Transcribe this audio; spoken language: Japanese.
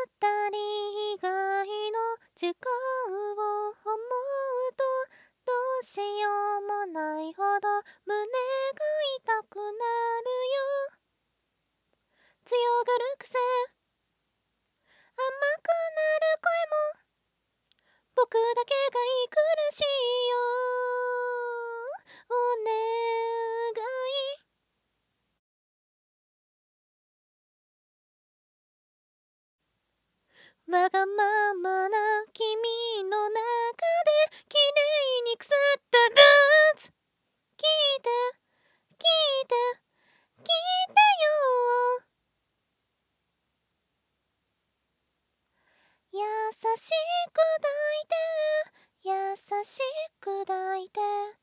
人以外の時間を思うとどうしようもないほど胸が痛くなるよ。強がる癖、甘くなる声も僕だけが苦しいよ。お願い。わがままな君の中で綺麗に腐ったルーツ、聞いて聞いて聞いてよ。優しく抱いて優しく抱いて